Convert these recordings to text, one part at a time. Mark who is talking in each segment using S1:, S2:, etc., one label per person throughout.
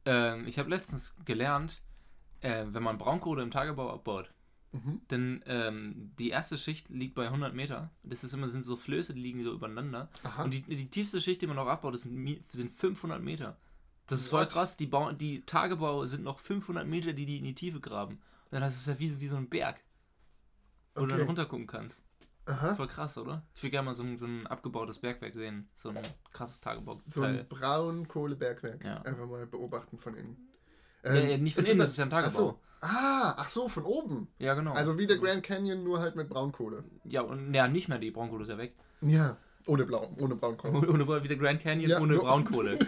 S1: Ich habe letztens gelernt, wenn man Braunkohle im Tagebau abbaut, denn die erste Schicht liegt bei 100 Meter. Sind so Flöße, die liegen so übereinander.
S2: Aha.
S1: Und die tiefste Schicht, die man noch abbaut, sind 500 Meter. Das ist voll krass. Die Tagebau sind noch 500 Meter, die in die Tiefe graben. Und dann ist es ja wie so ein Berg, wo du dann runter gucken kannst.
S2: Aha.
S1: Voll krass, oder? Ich will gerne mal so ein abgebautes Bergwerk sehen. So ein krasses Tagebau.
S2: So ein Braunkohlebergwerk.
S1: Ja.
S2: Einfach mal beobachten von innen.
S1: Nicht von innen, das ist ja ein Tagebau.
S2: Ach so, von oben.
S1: Ja, genau.
S2: Also wie der Grand Canyon, nur halt mit Braunkohle.
S1: Ja, und nicht mehr, die Braunkohle ist ja weg.
S2: Ja, ohne Braunkohle.
S1: Ohne wie der Grand Canyon, ohne Braunkohle.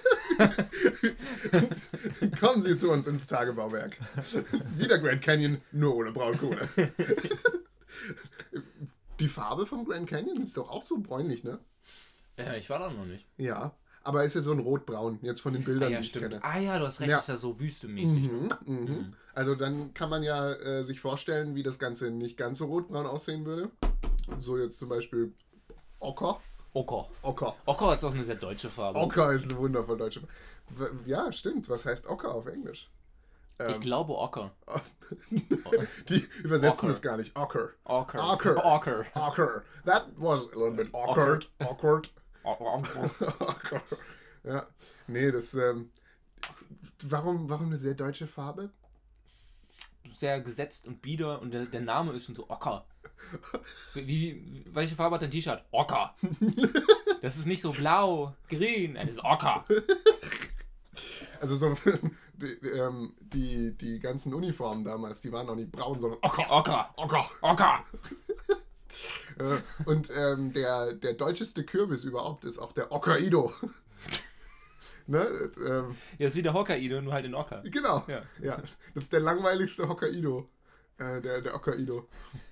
S2: Kommen Sie zu uns ins Tagebauwerk. Wie der Grand Canyon, nur ohne Braunkohle. Die Farbe vom Grand Canyon ist doch auch so bräunlich, ne?
S1: Ja, ich war da noch nicht.
S2: Ja, aber ist ja so ein rotbraun, jetzt von den Bildern, die ich kenne.
S1: Ah ja, du hast recht, ist ja so wüstemäßig.
S2: Also dann kann man ja sich vorstellen, wie das Ganze nicht ganz so rotbraun aussehen würde. So jetzt zum Beispiel Ocker.
S1: Ocker ist auch eine sehr deutsche Farbe.
S2: Ocker ist eine wundervoll deutsche Farbe. Ja, stimmt. Was heißt Ocker auf Englisch?
S1: Ich glaube Ocker.
S2: Die übersetzen das gar nicht. Ocker. That was a little bit awkward. Ja. Nee, das warum eine sehr deutsche Farbe?
S1: Sehr gesetzt und bieder und der Name ist schon so Ocker. Welche Farbe hat dein T-Shirt? Ocker. Das ist nicht so blau, grün, das ist Ocker.
S2: Also so die ganzen Uniformen damals, die waren noch nicht braun, sondern Ocker. Und der deutscheste Kürbis überhaupt ist auch der Hokkaido. Ne?
S1: Ja, ist wie der Hokkaido, nur halt in Ocker.
S2: Genau. Ja. Das ist der langweiligste Hokkaido. Der Hokkaido.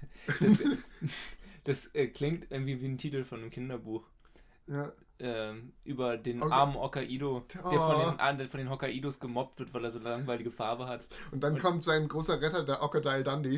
S1: Das klingt irgendwie wie ein Titel von einem Kinderbuch.
S2: Ja.
S1: Über den armen Hokkaido, der von den Hokkaidos gemobbt wird, weil er so eine langweilige Farbe hat.
S2: Und dann kommt sein großer Retter, der Crocodile Dundee,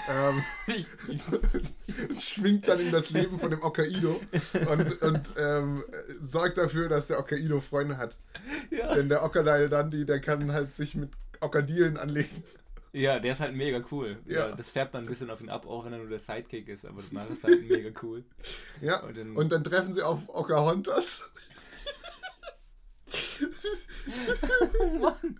S2: schwingt dann in das Leben von dem Hokkaido und sorgt dafür, dass der Hokkaido Freunde hat. Ja. Denn der Crocodile Dundee, der kann halt sich mit Krokodilen anlegen.
S1: Ja, der ist halt mega cool. Ja. Das färbt dann ein bisschen auf ihn ab, auch wenn er nur der Sidekick ist, aber danach ist halt mega cool.
S2: Ja, und dann treffen sie auf Pocahontas.
S1: Oh Mann.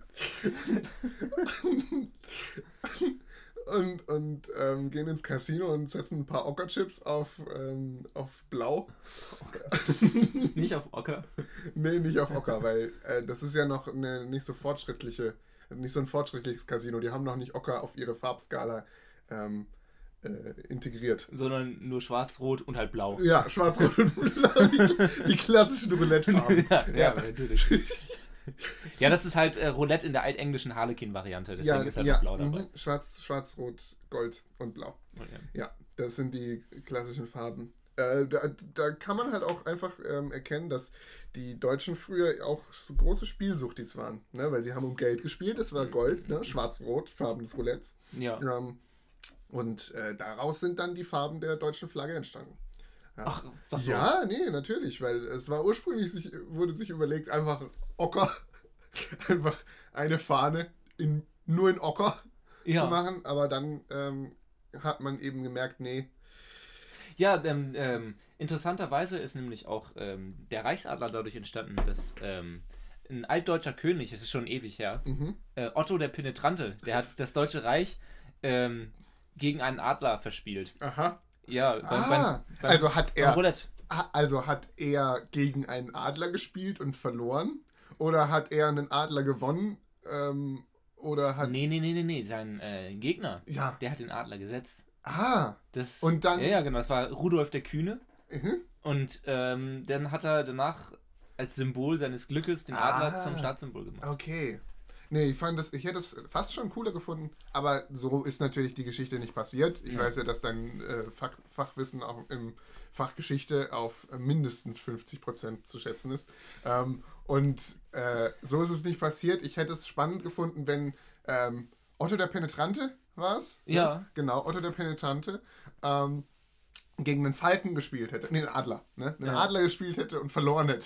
S2: Und gehen ins Casino und setzen ein paar Ocker-Chips auf Blau.
S1: Nicht auf Ocker?
S2: Nee, nicht auf Ocker, weil das ist ja noch nicht so ein fortschrittliches Casino. Die haben noch nicht Ocker auf ihre Farbskala integriert.
S1: Sondern nur schwarz-rot und halt blau.
S2: Ja, schwarz-rot und blau. Die klassischen Roulette-Farben.
S1: Ja, natürlich. Ja, das ist halt Roulette in der altenglischen Harlequin-Variante. Deswegen ist halt blau dabei.
S2: Schwarz, Rot, Gold und Blau.
S1: Okay.
S2: Ja, das sind die klassischen Farben. Da kann man halt auch einfach erkennen, dass die Deutschen früher auch so große Spielsuchtis waren. Ne? Weil sie haben um Geld gespielt, das war Gold, ne? Schwarz-Rot, Farben des Roulettes.
S1: Ja.
S2: Und daraus sind dann die Farben der deutschen Flagge entstanden. Ja.
S1: Ach, sag
S2: ja, nee, natürlich, weil es war ursprünglich, wurde sich überlegt, einfach Ocker, einfach eine Fahne nur in Ocker zu machen, aber dann hat man eben gemerkt, nee.
S1: Ja, interessanterweise ist nämlich auch der Reichsadler dadurch entstanden, dass ein altdeutscher König, es ist schon ewig her, Otto der Penetrante, der hat das Deutsche Reich gegen einen Adler verspielt.
S2: Aha.
S1: Ja,
S2: also hat er gegen einen Adler gespielt und verloren? Oder hat er einen Adler gewonnen?
S1: Nee. Sein Gegner, der hat den Adler gesetzt. Und dann... Ja, genau. Das war Rudolf der Kühne. Und dann hat er danach als Symbol seines Glückes den Adler zum Staatssymbol gemacht.
S2: Okay. Nee, ich hätte es fast schon cooler gefunden, aber so ist natürlich die Geschichte nicht passiert. Ich weiß ja, dass dein Fachwissen auch im Fach Geschichte auf mindestens 50% zu schätzen ist. Und so ist es nicht passiert. Ich hätte es spannend gefunden, wenn Otto der Penetrante war es?
S1: Ja.
S2: Genau, Otto der Penetrante gegen einen Falken gespielt hätte. Nee, einen Adler. Ne? Einen Adler gespielt hätte und verloren hätte.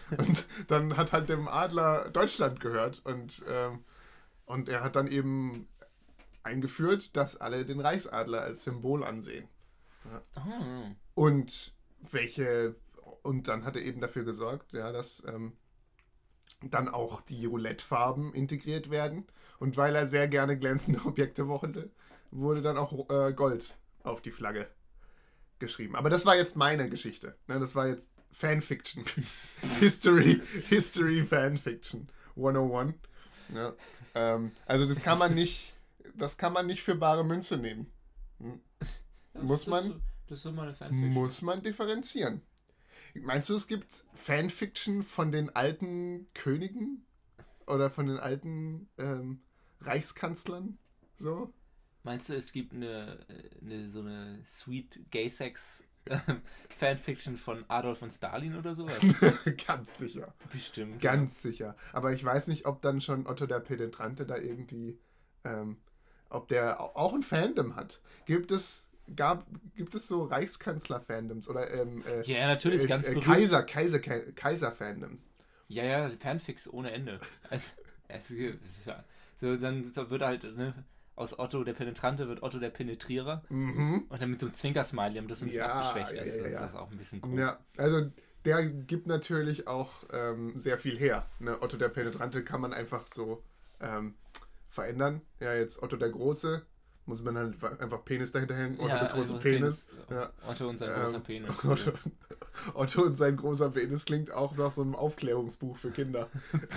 S2: Und dann hat halt dem Adler Deutschland gehört und er hat dann eben eingeführt, dass alle den Reichsadler als Symbol ansehen. Ja.
S1: Oh.
S2: Und dann hat er eben dafür gesorgt, ja, dass dann auch die Roulette-Farben integriert werden. Und weil er sehr gerne glänzende Objekte wollte, wurde dann auch Gold auf die Flagge geschrieben. Aber das war jetzt meine Geschichte. Ne? Das war jetzt Fanfiction. History Fanfiction 101. Ja. Also das kann man nicht für bare Münze nehmen.
S1: Das ist so meine Fanfiction.
S2: Muss man differenzieren. Meinst du, es gibt Fanfiction von den alten Königen? Oder von den alten Reichskanzlern? So?
S1: Meinst du, es gibt so eine Sweet Gay Sex Fanfiction von Adolf und Stalin oder sowas?
S2: Ganz sicher.
S1: Bestimmt.
S2: Ganz sicher. Aber ich weiß nicht, ob dann schon Otto der Penetrante da irgendwie, ob der auch ein Fandom hat. Gibt es so Reichskanzler-Fandoms oder
S1: ja, natürlich, ganz berühmt.
S2: Kaiser-Fandoms?
S1: Ja, Fanfics ohne Ende. Ja. So, dann wird halt, ne, aus Otto der Penetrante wird Otto der Penetrierer. Und dann mit so einem Zwinker-Smiley, damit das ein bisschen abgeschwächt ist. Das ist auch ein bisschen cool.
S2: Ja, also der gibt natürlich auch sehr viel her. Ne? Otto der Penetrante kann man einfach so verändern. Ja, jetzt Otto der Große, muss man halt einfach Penis dahinter hängen. Otto der große Penis. Ja.
S1: Otto und sein großer Penis.
S2: Otto und sein großer Penis klingt auch nach so einem Aufklärungsbuch für Kinder.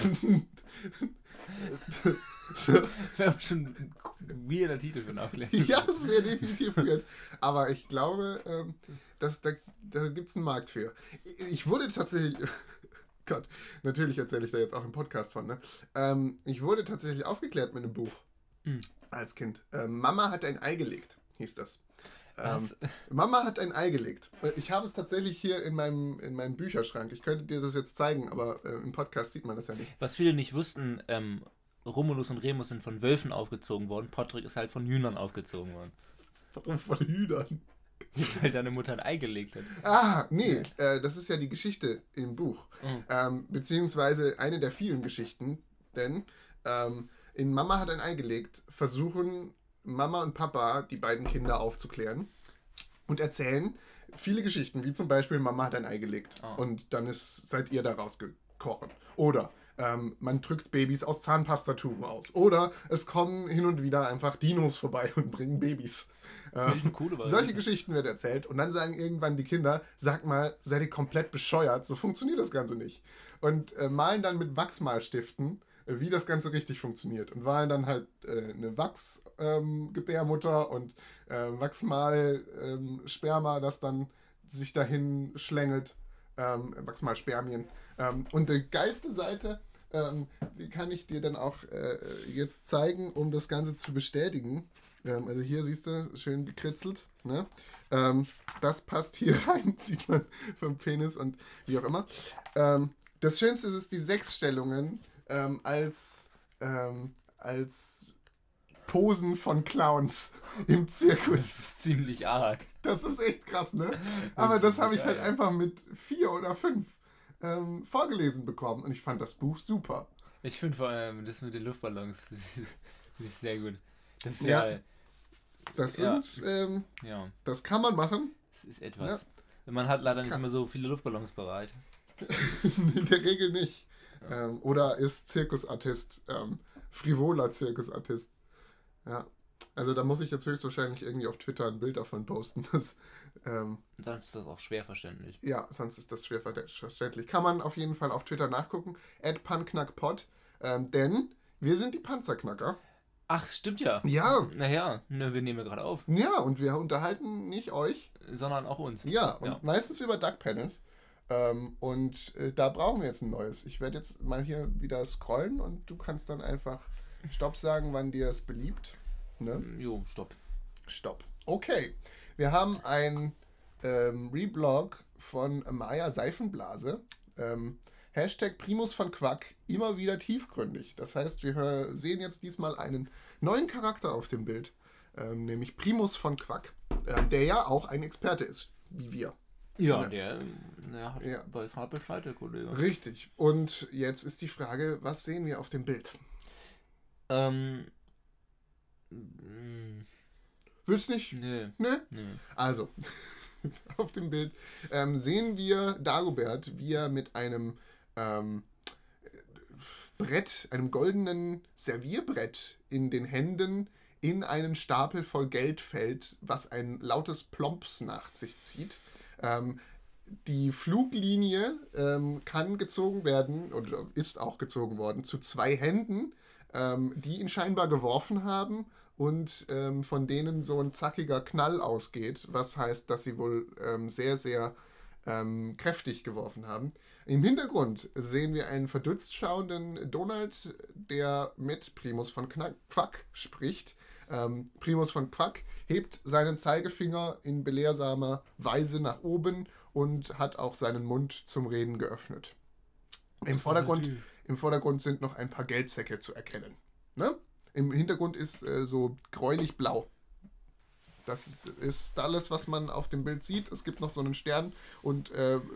S1: Wäre schon ein weirder Titel für eine Aufklärung.
S2: Ja, das wäre definitiv weird. Aber ich glaube, da gibt es einen Markt für. Ich wurde tatsächlich... Gott, natürlich erzähle ich da jetzt auch im Podcast von, ne? Ich wurde tatsächlich aufgeklärt mit einem Buch als Kind. Mama hat ein Ei gelegt, hieß das.
S1: Was?
S2: Mama hat ein Ei gelegt. Ich habe es tatsächlich hier in meinem Bücherschrank. Ich könnte dir das jetzt zeigen, aber im Podcast sieht man das ja nicht.
S1: Was viele nicht wussten, Romulus und Remus sind von Wölfen aufgezogen worden. Podrick ist halt von Hühnern aufgezogen worden.
S2: Warum von Hühnern?
S1: Weil deine Mutter ein Ei gelegt hat.
S2: Ah, nee, das ist ja die Geschichte im Buch. Beziehungsweise eine der vielen Geschichten, denn in Mama hat ein Ei gelegt, versuchen Mama und Papa die beiden Kinder aufzuklären und erzählen viele Geschichten, wie zum Beispiel Mama hat ein Ei gelegt und dann seid ihr da rausgekocht. Oder man drückt Babys aus Zahnpastatuben aus. Oder es kommen hin und wieder einfach Dinos vorbei und bringen Babys. Solche Geschichten werden erzählt und dann sagen irgendwann die Kinder, sag mal, seid ihr komplett bescheuert? So funktioniert das Ganze nicht. Und malen dann mit Wachsmalstiften, wie das Ganze richtig funktioniert. Und malen dann halt eine Wachsgebärmutter und Wachsmalsperma, das dann sich dahin schlängelt. Wachsmalspermien. Und die geilste Seite, die kann ich dir dann auch jetzt zeigen, um das Ganze zu bestätigen. Also hier siehst du, schön gekritzelt. Ne? Das passt hier rein, sieht man vom Penis und wie auch immer. Das Schönste ist die Sechsstellungen als Posen von Clowns im Zirkus.
S1: Das ist ziemlich arg.
S2: Das ist echt krass, ne? Aber das habe ich halt einfach mit 4 oder 5 vorgelesen bekommen und ich fand das Buch super.
S1: Ich finde vor allem das mit den Luftballons, das ist sehr gut. Das ist
S2: das kann man machen.
S1: Das ist etwas. Ja. Man hat leider nicht immer so viele Luftballons bereit.
S2: In der Regel nicht. Oder ist Zirkusartist, frivoler Zirkusartist. Ja. Also da muss ich jetzt höchstwahrscheinlich irgendwie auf Twitter ein Bild davon posten.
S1: Dann ist das auch schwer verständlich.
S2: Ja, sonst ist das schwer verständlich. Kann man auf jeden Fall auf Twitter nachgucken. @panknackpod. Denn wir sind die Panzerknacker.
S1: Ach, stimmt ja.
S2: Ja.
S1: Naja, wir nehmen ja gerade auf.
S2: Ja, und wir unterhalten nicht euch.
S1: Sondern auch uns.
S2: Ja, und meistens über Duck-Panels. Und da brauchen wir jetzt ein neues. Ich werde jetzt mal hier wieder scrollen und du kannst dann einfach Stopp sagen, wann dir es beliebt. Ne?
S1: Jo, Stopp.
S2: Stopp. Okay. Wir haben ein Reblog von Maya Seifenblase. Hashtag Primus von Quack, immer wieder tiefgründig. Das heißt, wir sehen jetzt diesmal einen neuen Charakter auf dem Bild, nämlich Primus von Quack, der ja auch ein Experte ist, wie wir.
S1: Ja, der weiß halt Bescheid, der Kollege.
S2: Richtig. Und jetzt ist die Frage, was sehen wir auf dem Bild? Willst nicht?
S1: Nee.
S2: Nee? Also, auf dem Bild sehen wir Dagobert, wie er mit einem Brett, einem goldenen Servierbrett in den Händen in einen Stapel voll Geld fällt, was ein lautes Plomps nach sich zieht. Die Fluglinie kann gezogen werden, oder ist auch gezogen worden, zu 2 Händen, die ihn scheinbar geworfen haben und von denen so ein zackiger Knall ausgeht, was heißt, dass sie wohl sehr, sehr kräftig geworfen haben. Im Hintergrund sehen wir einen verdutzt schauenden Donald, der mit Primus von Quack spricht. Primus von Quack hebt seinen Zeigefinger in belehrsamer Weise nach oben und hat auch seinen Mund zum Reden geöffnet. Im Vordergrund sind noch ein paar Geldsäcke zu erkennen. Ne? Im Hintergrund ist so gräulich blau. Das ist alles, was man auf dem Bild sieht. Es gibt noch so einen Stern und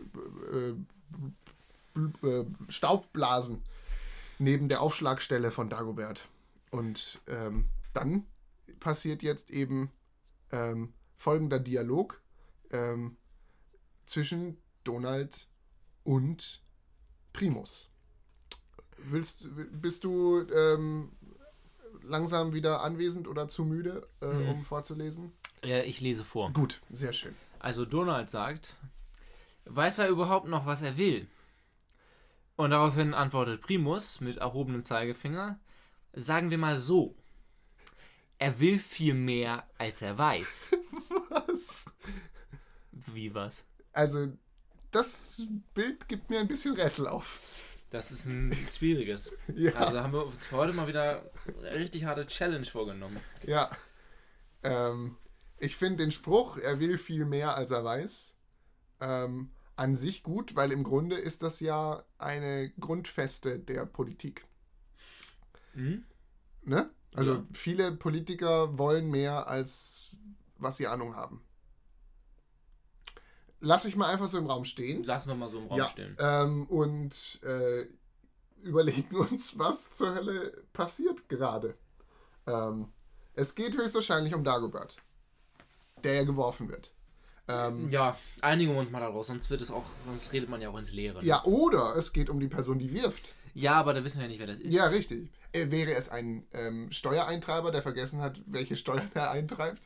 S2: Staubblasen neben der Aufschlagstelle von Dagobert. Und dann passiert jetzt eben folgender Dialog zwischen Donald und Primus. Bist du langsam wieder anwesend oder zu müde, um vorzulesen?
S1: Ja, ich lese vor.
S2: Gut, sehr schön.
S1: Also Donald sagt, weiß er überhaupt noch, was er will? Und daraufhin antwortet Primus mit erhobenem Zeigefinger, sagen wir mal so, er will viel mehr, als er weiß.
S2: Was?
S1: Wie was?
S2: Also, das Bild gibt mir ein bisschen Rätsel auf.
S1: Das ist ein schwieriges.
S2: Ja.
S1: Also haben wir uns heute mal wieder eine richtig harte Challenge vorgenommen.
S2: Ja. Ich finde den Spruch, er will viel mehr, als er weiß, an sich gut, weil im Grunde ist das ja eine Grundfeste der Politik.
S1: Mhm.
S2: Ne? Also
S1: Ja.
S2: viele Politiker wollen mehr, als was sie Ahnung haben. Lass ich mal einfach so im Raum stehen.
S1: Lass noch mal so im Raum stehen.
S2: Und überlegen uns, was zur Hölle passiert gerade. Es geht höchstwahrscheinlich um Dagobert, der ja geworfen wird.
S1: Ja, einigen wir uns mal daraus, sonst redet man ja auch ins Leere.
S2: Ja, oder es geht um die Person, die wirft.
S1: Ja, aber da wissen wir ja nicht, wer das ist.
S2: Ja, richtig. Wäre es ein Steuereintreiber, der vergessen hat, welche Steuern er eintreibt?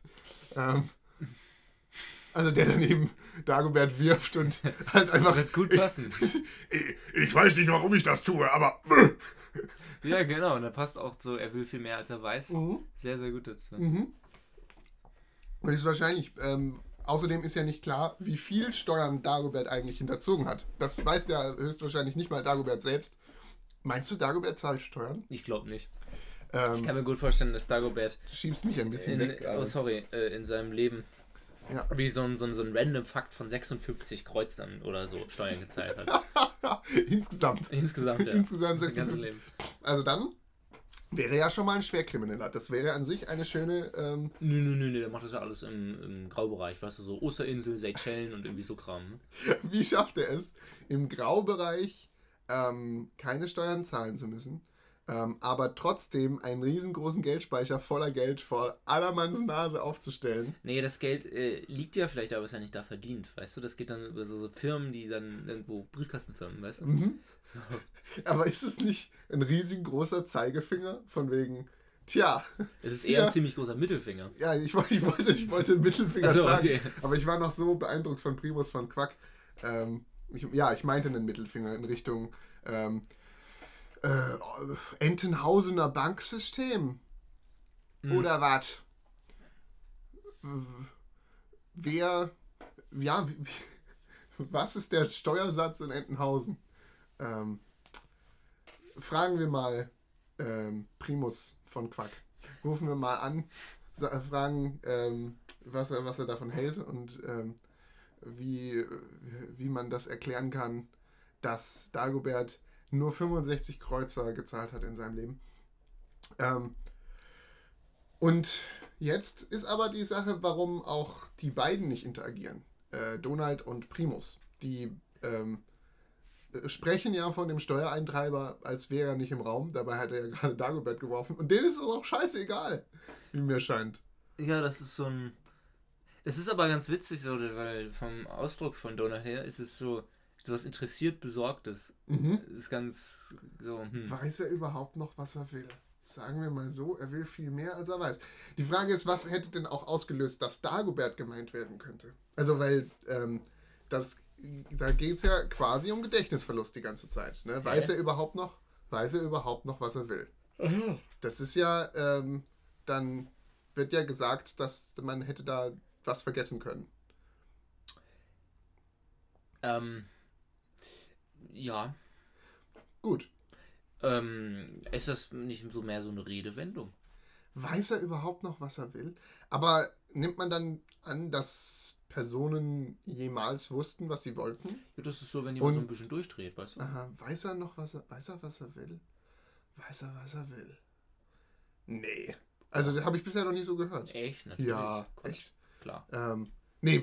S2: Also der daneben Dagobert wirft und halt einfach...
S1: Das wird gut passen.
S2: Ich weiß nicht, warum ich das tue, aber...
S1: Ja, genau. Und da passt auch so, er will viel mehr, als er weiß. Sehr, sehr gut dazu.
S2: Und ist wahrscheinlich... außerdem ist ja nicht klar, wie viel Steuern Dagobert eigentlich hinterzogen hat. Das weiß ja höchstwahrscheinlich nicht mal Dagobert selbst. Meinst du, Dagobert zahlt Steuern?
S1: Ich glaube nicht. Ich kann mir gut vorstellen, dass Dagobert
S2: schiebst mich ein bisschen weg.
S1: in seinem Leben wie so ein random Fakt von 56 Kreuzern oder so Steuern gezahlt hat.
S2: Insgesamt.
S1: Insgesamt, ja.
S2: Insgesamt
S1: Das
S2: 56.
S1: ganze Leben.
S2: Also dann wäre ja schon mal ein Schwerkrimineller. Das wäre an sich eine schöne...
S1: Nö, der macht das ja alles im Graubereich, weißt du, so Osterinsel, Seychellen und irgendwie so Kram. Ne?
S2: Wie schafft er es, im Graubereich keine Steuern zahlen zu müssen, aber trotzdem einen riesengroßen Geldspeicher voller Geld vor allermanns Nase aufzustellen?
S1: Nee, das Geld liegt ja vielleicht, aber ist ja nicht da verdient, weißt du? Das geht dann über so Firmen, die dann irgendwo, Briefkastenfirmen, weißt du? So.
S2: Aber ist es nicht ein riesengroßer Zeigefinger von wegen, tja...
S1: Es ist eher ein ziemlich großer Mittelfinger.
S2: Ja, ich wollte Mittelfinger sagen,
S1: okay.
S2: Aber ich war noch so beeindruckt von Primus von Quack. Ich meinte einen Mittelfinger in Richtung Entenhausener Banksystem. Oder was? Was ist der Steuersatz in Entenhausen? Fragen wir mal Primus von Quack. Rufen wir mal an, fragen, was er davon hält und wie man das erklären kann, dass Dagobert nur 65 Kreuzer gezahlt hat in seinem Leben. Und jetzt ist aber die Sache, warum auch die beiden nicht interagieren. Donald und Primus. Die sprechen ja von dem Steuereintreiber, als wäre er nicht im Raum. Dabei hat er ja gerade Dagobert geworfen. Und denen ist es auch scheißegal, wie mir scheint.
S1: Ja, das ist so ein... Das ist aber ganz witzig, so, weil vom Ausdruck von Donald her ist es so was interessiert Besorgtes. Ist ganz so...
S2: Weiß er überhaupt noch, was er will? Sagen wir mal so, er will viel mehr, als er weiß. Die Frage ist, was hätte denn auch ausgelöst, dass Dagobert gemeint werden könnte? Also, weil da geht es ja quasi um Gedächtnisverlust die ganze Zeit. Ne? Weiß er überhaupt noch, was er will? Das ist ja, dann wird ja gesagt, dass man hätte da was vergessen können.
S1: Ja.
S2: Gut.
S1: Ist das nicht so mehr so eine Redewendung?
S2: Weiß er überhaupt noch, was er will? Aber nimmt man dann an, dass Personen jemals wussten, was sie wollten?
S1: Ja, das ist so, wenn jemand so ein bisschen durchdreht, weißt du?
S2: Aha, weiß er, was er will? Weiß er, was er will? Nee. Also, das habe ich bisher noch nie so gehört.
S1: Echt? Natürlich.
S2: Ja,
S1: Quatsch.
S2: echt.
S1: Klar.
S2: Nee,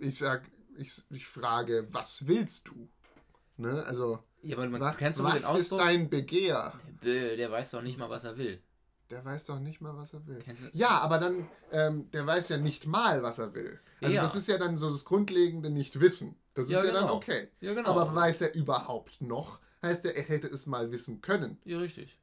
S2: ich frage, was willst du? Ne, also...
S1: Ja, aber
S2: kennst du den Ausdruck? Was ist dein Begehr?
S1: Der weiß doch nicht mal, was er will.
S2: Der weiß doch nicht mal, was er will.
S1: Kennst du?
S2: Ja, aber dann, der weiß ja nicht mal, was er will. Also das ist ja dann so das grundlegende Nicht-Wissen. Das ist ja dann okay.
S1: Ja, genau.
S2: Aber weiß er überhaupt noch? Heißt er hätte es mal wissen können.
S1: Ja, richtig.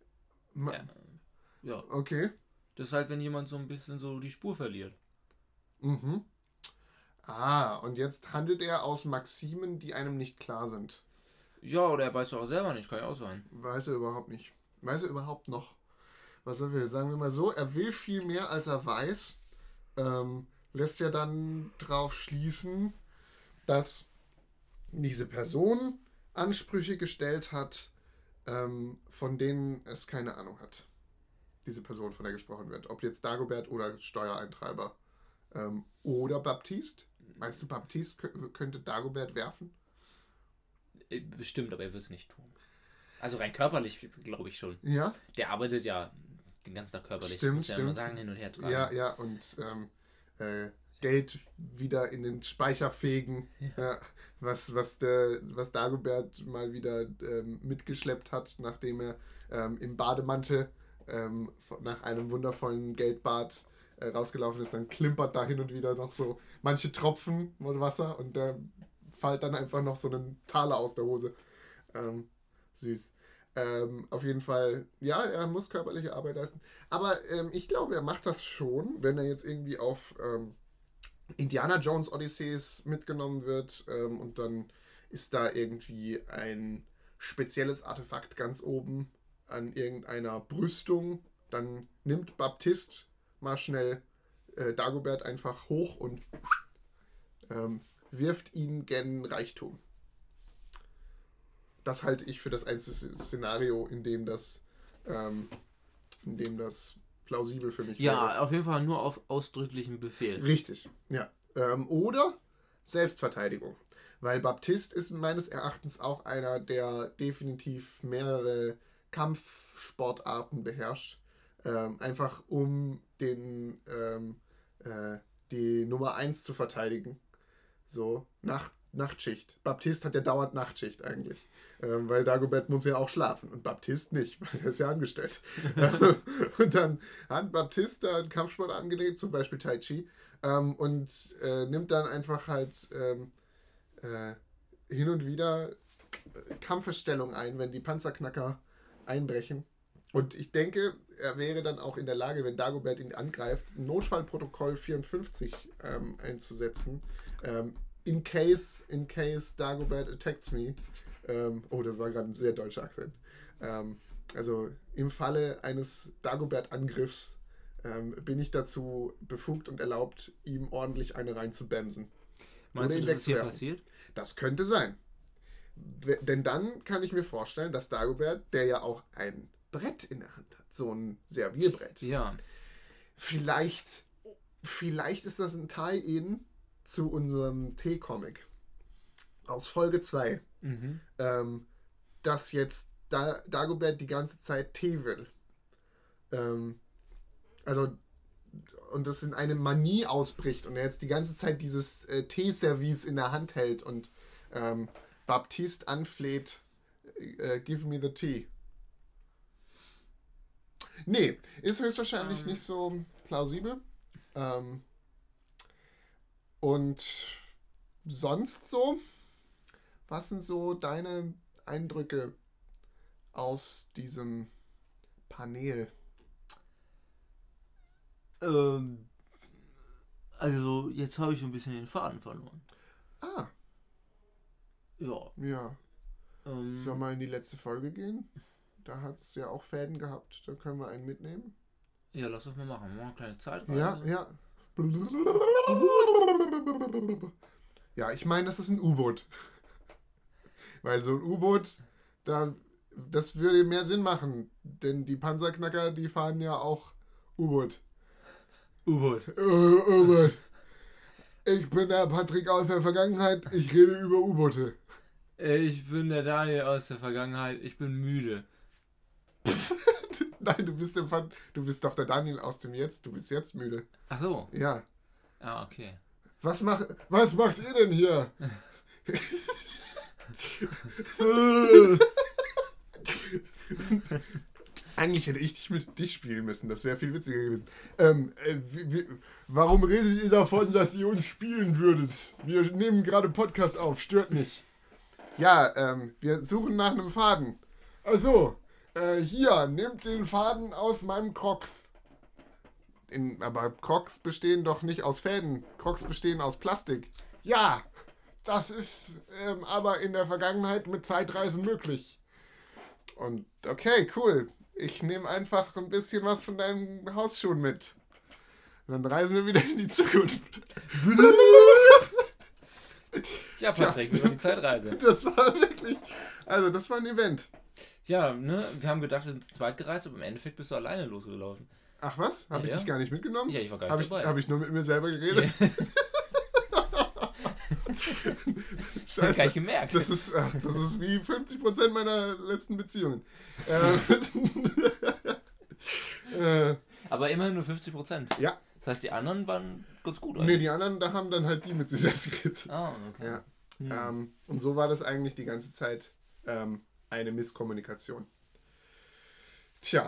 S1: Ja.
S2: Okay.
S1: Das ist halt, wenn jemand so ein bisschen so die Spur verliert.
S2: Mhm. Ah, und jetzt handelt er aus Maximen, die einem nicht klar sind.
S1: Ja, oder er weiß doch auch selber nicht, kann ja auch sein.
S2: Weiß er überhaupt nicht. Weiß er überhaupt noch, was er will? Sagen wir mal so, er will viel mehr, als er weiß. Lässt ja dann drauf schließen, dass diese Person Ansprüche gestellt hat, von denen es keine Ahnung hat. Diese Person, von der gesprochen wird. Ob jetzt Dagobert oder Steuereintreiber. Oder Baptiste. Meinst du, Baptiste könnte Dagobert werfen?
S1: Bestimmt, aber er wird es nicht tun. Also rein körperlich glaube ich schon.
S2: Ja?
S1: Der arbeitet ja den ganzen Tag körperlich.
S2: Stimmt,
S1: muss ja immer sagen, hin und her tragen.
S2: Ja, und Geld wieder in den Speicher fegen, was Dagobert mal wieder mitgeschleppt hat, nachdem er im Bademantel nach einem wundervollen Geldbad rausgelaufen ist. Dann klimpert da hin und wieder noch so manche Tropfen mit Wasser und da fällt dann einfach noch so ein Taler aus der Hose. Süß. Auf jeden Fall, ja, er muss körperliche Arbeit leisten. Aber ich glaube, er macht das schon, wenn er jetzt irgendwie auf Indiana Jones Odysseys mitgenommen wird und dann ist da irgendwie ein spezielles Artefakt ganz oben an irgendeiner Brüstung. Dann nimmt Baptiste mal schnell Dagobert einfach hoch und wirft ihn gen Reichtum. Das halte ich für das einzige Szenario, in dem das plausibel für mich wäre.
S1: Ja, auf jeden Fall nur auf ausdrücklichen Befehl.
S2: Richtig, ja. Oder Selbstverteidigung. Weil Baptiste ist meines Erachtens auch einer, der definitiv mehrere Kampfsportarten beherrscht. Einfach um die Nummer 1 zu verteidigen. So, Nachtschicht. Baptiste hat ja dauernd Nachtschicht eigentlich. Weil Dagobert muss ja auch schlafen und Baptiste nicht, weil er ist ja angestellt. Und dann hat Baptiste da einen Kampfsport angelegt, zum Beispiel Tai Chi, und nimmt dann einfach halt hin und wieder Kampfesstellung ein, wenn die Panzerknacker einbrechen. Und ich denke, er wäre dann auch in der Lage, wenn Dagobert ihn angreift, Notfallprotokoll 54 einzusetzen. In case Dagobert attacks me. Das war gerade ein sehr deutscher Akzent. Also im Falle eines Dagobert-Angriffs bin ich dazu befugt und erlaubt, ihm ordentlich eine reinzubämsen.
S1: Meinst du, das ist hier passiert?
S2: Das könnte sein. Denn dann kann ich mir vorstellen, dass Dagobert, der ja auch ein Brett in der Hand hat, so ein Servierbrett.
S1: Ja.
S2: Vielleicht ist das ein Tie-In zu unserem T-Comic aus Folge 2, dass jetzt Dagobert die ganze Zeit Tee will. Also das in eine Manie ausbricht und er jetzt die ganze Zeit dieses Teeservice in der Hand hält und Baptiste anfleht, give me the tea. Nee, ist höchstwahrscheinlich nicht so plausibel. Und sonst so? Was sind so deine Eindrücke aus diesem Panel?
S1: Also, jetzt habe ich so ein bisschen den Faden verloren.
S2: Ah.
S1: Ja.
S2: Ja. Sollen wir mal in die letzte Folge gehen? Da hat es ja auch Fäden gehabt. Da können wir einen mitnehmen.
S1: Ja, lass uns mal machen. Wir machen eine kleine Zeitreise.
S2: Ja. Ja, ich meine, das ist ein U-Boot. Weil so ein U-Boot, das würde mehr Sinn machen. Denn die Panzerknacker, die fahren ja auch U-Boot. U-Boot. Ich bin der Patrick aus der Vergangenheit. Ich rede über U-Boote.
S1: Ich bin der Daniel aus der Vergangenheit. Ich bin müde.
S2: Nein, du bist doch der Daniel aus dem Jetzt. Du bist jetzt müde.
S1: Ach so.
S2: Ja.
S1: Ah, okay.
S2: Was macht ihr denn hier? Eigentlich hätte ich mit dich spielen müssen. Das wäre viel witziger gewesen. Warum redet ihr davon, dass ihr uns spielen würdet? Wir nehmen gerade Podcast auf. Stört nicht. Ja, wir suchen nach einem Faden. Also, hier, nehmt den Faden aus meinem Crocs. Aber Crocs bestehen doch nicht aus Fäden. Crocs bestehen aus Plastik. Ja, das ist aber in der Vergangenheit mit Zeitreisen möglich. Und okay, cool. Ich nehme einfach ein bisschen was von deinen Hausschuhen mit. Und dann reisen wir wieder in die Zukunft.
S1: Ja, Patrick, wir die Zeitreise.
S2: Das war wirklich, das war ein Event.
S1: Ja, ne, wir haben gedacht, wir sind zu zweit gereist, aber im Endeffekt bist du alleine losgelaufen.
S2: Ach was? Habe ich dich gar nicht mitgenommen?
S1: Ja, ich war gar nicht dabei.
S2: Habe ich nur mit mir selber geredet? Ja. Scheiße.
S1: Gar nicht gemerkt.
S2: Das ist wie 50% meiner letzten Beziehungen.
S1: Aber immerhin nur 50%.
S2: Ja.
S1: Das heißt, die anderen waren ganz gut, oder?
S2: Nee, die anderen, da haben dann halt die mit sich selbst geredet.
S1: Ah, okay.
S2: Ja. Und so war das eigentlich die ganze Zeit eine Misskommunikation. Tja.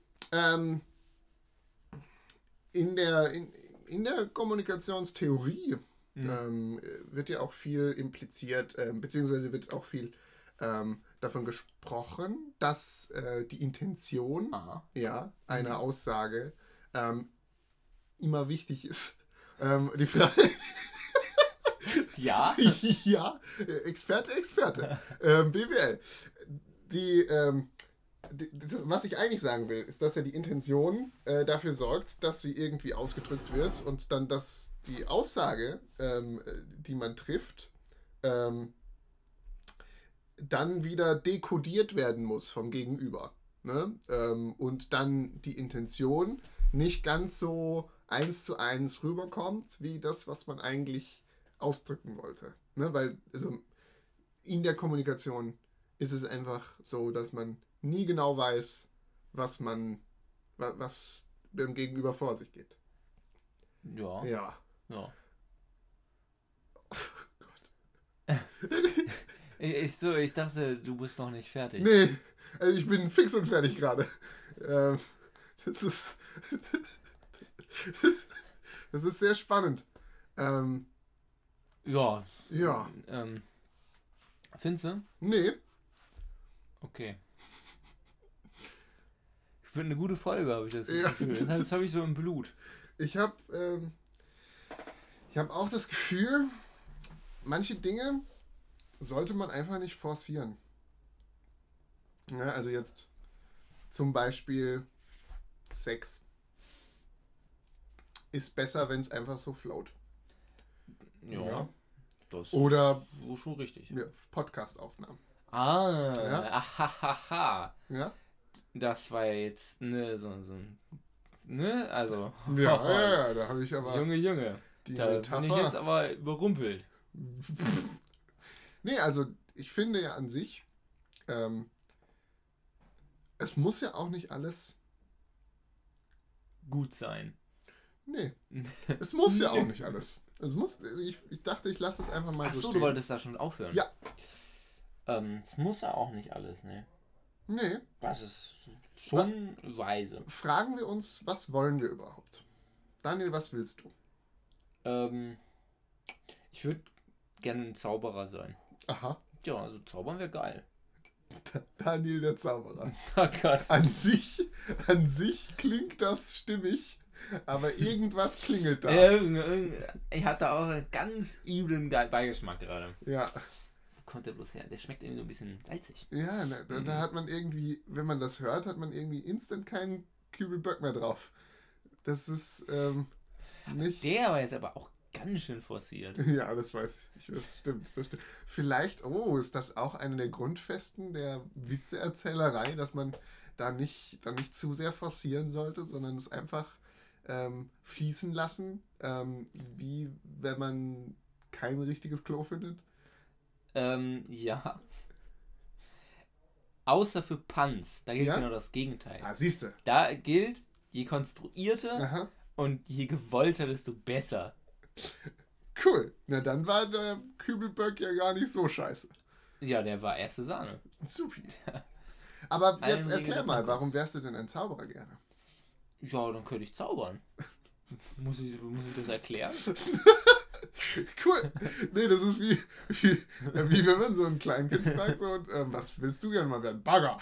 S2: In der Kommunikationstheorie wird ja auch viel impliziert, beziehungsweise wird auch viel davon gesprochen, dass die Intention einer Aussage immer wichtig ist. Die Frage...
S1: Ja?
S2: Ja, Experte. BWL. Was ich eigentlich sagen will, ist, dass ja die Intention dafür sorgt, dass sie irgendwie ausgedrückt wird und dann, dass die Aussage, die man trifft, dann wieder dekodiert werden muss vom Gegenüber. Ne? Und dann die Intention nicht ganz so 1:1 rüberkommt, wie das, was man eigentlich ausdrücken wollte. Ne? Weil in der Kommunikation ist es einfach so, dass man nie genau weiß, was beim Gegenüber vor sich geht.
S1: Ja.
S2: Oh
S1: Gott. Ich dachte, du bist noch nicht fertig.
S2: Nee, also ich bin fix und fertig gerade. Das ist sehr spannend.
S1: Ja.
S2: Ja.
S1: Findest du?
S2: Nee.
S1: Okay. Wird eine gute Folge, habe ich das
S2: Ja.
S1: Gefühl. Das habe ich so im Blut.
S2: Ich habe auch das Gefühl, manche Dinge sollte man einfach nicht forcieren. Ja, also jetzt zum Beispiel Sex ist besser, wenn es einfach so float.
S1: Ja. Das
S2: oder
S1: ist schon richtig.
S2: Ja, Podcast-Aufnahmen.
S1: Ahahaha.
S2: Ja?
S1: Das war jetzt so ne, also.
S2: Ja, da habe ich aber.
S1: Junge. Da
S2: Metapher.
S1: bin ich jetzt aber überrumpelt.
S2: Nee, also ich finde ja an sich, es muss ja auch nicht alles
S1: gut sein.
S2: Nee. Es muss ja auch nicht alles. Ich dachte, ich lasse es einfach mal so
S1: Achso,
S2: stehen.
S1: du wolltest da schon aufhören.
S2: Ja.
S1: Es muss ja auch nicht alles, ne?
S2: Nee.
S1: Das ist schon weise.
S2: Fragen wir uns, was wollen wir überhaupt? Daniel, was willst du?
S1: Ich würde gerne ein Zauberer sein.
S2: Aha.
S1: Ja, also zaubern wäre geil.
S2: Daniel der Zauberer.
S1: Oh Gott.
S2: An sich klingt das stimmig, aber irgendwas klingelt da.
S1: Ich hatte auch einen ganz üblen Beigeschmack gerade.
S2: Ja.
S1: Wo kommt der bloß her? Der schmeckt irgendwie so ein bisschen salzig.
S2: Ja, da hat man irgendwie, wenn man das hört, hat man irgendwie instant keinen Kübelböck mehr drauf. Das ist nicht...
S1: Der war jetzt aber auch ganz schön forciert.
S2: Ja, das weiß ich. Das stimmt. Vielleicht, ist das auch eine der Grundfesten der Witzeerzählerei, dass man da nicht zu sehr forcieren sollte, sondern es einfach fließen lassen, wie wenn man kein richtiges Klo findet?
S1: Ja. Außer für Punts, da gilt
S2: Ja?
S1: genau das Gegenteil.
S2: Ah, siehst du.
S1: Da gilt, je konstruierter
S2: Aha.
S1: und je gewollter, desto besser.
S2: Cool. Na, dann war der Kübelböck ja gar nicht so scheiße.
S1: Ja, der war erste Sahne.
S2: Supi. Aber jetzt
S1: Allen
S2: erklär
S1: Wege
S2: mal,
S1: der
S2: warum wärst du denn ein Zauberer gerne?
S1: Ja, dann könnte ich zaubern. Muss ich das erklären?
S2: Cool. Nee, das ist wie wenn man so ein Kleinkind fragt, so, was willst du gerne mal werden? Bagger.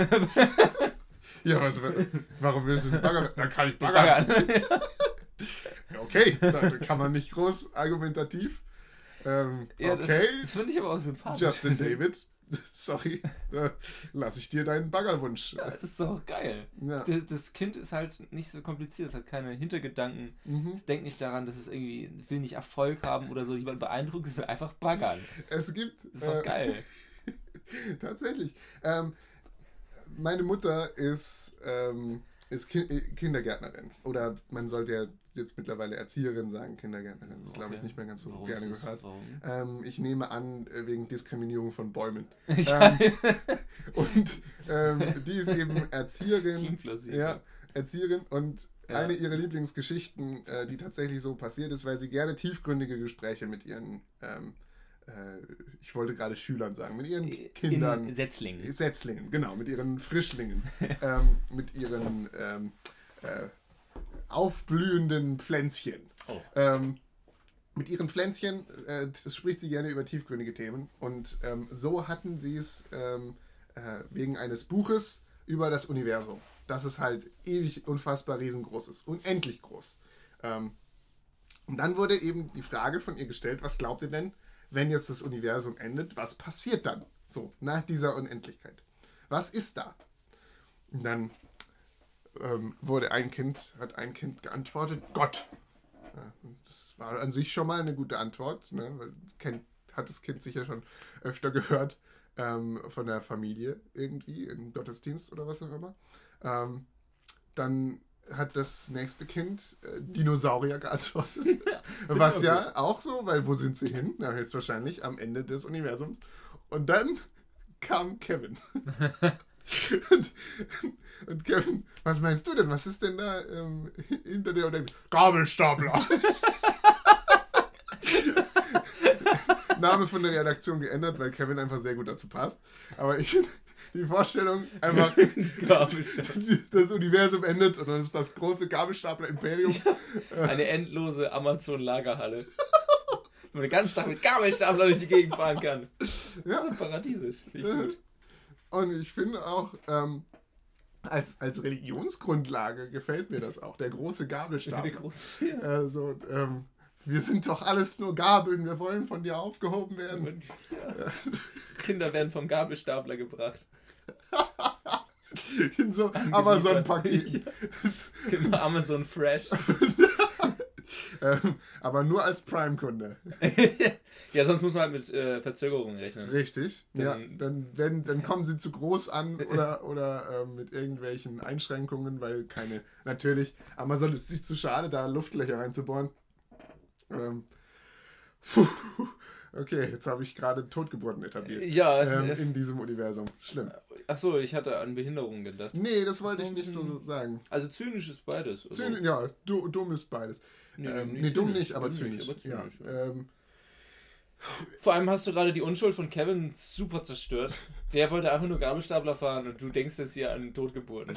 S2: Ja, warum willst du einen Bagger werden? Dann kann ich Bagger. Okay, da kann man nicht groß argumentativ.
S1: Ja,
S2: okay.
S1: Das finde ich aber auch sympathisch.
S2: Justin David, sorry, lasse ich dir deinen Baggerwunsch.
S1: Ja, das ist doch geil.
S2: Ja.
S1: Das Kind ist halt nicht so kompliziert, es hat keine Hintergedanken. Es denkt nicht daran, dass es irgendwie will nicht Erfolg haben oder so, jemand beeindruckt, es will einfach baggern.
S2: Es gibt...
S1: Das ist doch geil.
S2: Tatsächlich. Meine Mutter ist Kindergärtnerin. Oder man sollte ja jetzt mittlerweile Erzieherin sagen, Kindergärtnerin. Das glaube ich nicht mehr ganz so gerne gehört. Ich nehme an, wegen Diskriminierung von Bäumen. Und die ist eben Erzieherin. Ja, Erzieherin und eine ihrer Lieblingsgeschichten, die tatsächlich so passiert ist, weil sie gerne tiefgründige Gespräche mit ihren ich wollte gerade Schülern sagen, mit ihren Kindern. Setzlingen, genau, mit ihren Frischlingen, mit ihren aufblühenden Pflänzchen. Mit ihren Pflänzchen spricht sie gerne über tiefgründige Themen und so hatten sie es wegen eines Buches über das Universum, das ist halt ewig unfassbar riesengroß ist, unendlich groß. Und dann wurde eben die Frage von ihr gestellt, was glaubt ihr denn, wenn jetzt das Universum endet, was passiert dann? So, nach dieser Unendlichkeit. Was ist da? Und dann hat ein Kind geantwortet, Gott. Ja, das war an sich schon mal eine gute Antwort, ne? Weil hat das Kind sicher schon öfter gehört von der Familie irgendwie, im Gottesdienst oder was auch immer. Dann hat das nächste Kind Dinosaurier geantwortet. Was ja auch so, weil wo sind sie hin? Na, höchstwahrscheinlich am Ende des Universums. Und dann kam Kevin. und Kevin, was meinst du denn? Was ist denn da hinter dir? Und der Gabelstapler. Name von der Redaktion geändert, weil Kevin einfach sehr gut dazu passt. Aber die Vorstellung, einfach das Universum endet und dann ist das große Gabelstapler-Imperium.
S1: Ja, eine endlose Amazon-Lagerhalle. Wo man den ganzen Tag mit Gabelstapler durch die Gegend fahren kann. Ja. Das ist paradiesisch. Finde ich gut.
S2: Und ich finde auch, als Religionsgrundlage gefällt mir das auch. Der große Gabelstapler. Also, wir sind doch alles nur Gabeln, wir wollen von dir aufgehoben werden.
S1: Ja. Kinder werden vom Gabelstapler gebracht.
S2: In so Amazon-Paket.
S1: Genau, Amazon Fresh.
S2: Aber nur als Prime-Kunde.
S1: Ja, sonst muss man halt mit Verzögerung rechnen.
S2: Richtig. Dann kommen sie zu groß an oder mit irgendwelchen Einschränkungen, weil natürlich, Amazon ist sich zu schade, da Luftlöcher reinzubohren. Okay, jetzt habe ich gerade Totgeburten etabliert.
S1: Ja.
S2: In diesem Universum. Schlimm.
S1: Achso, ich hatte an Behinderungen gedacht.
S2: Nee, das wollte ich nicht so sagen.
S1: Also zynisch ist beides. Also.
S2: Ja, dumm ist beides. Nee, dumm nicht, aber zynisch. Ja.
S1: Vor allem hast du gerade die Unschuld von Kevin super zerstört. Der wollte einfach nur Gabelstapler fahren und du denkst jetzt hier an Totgeburten.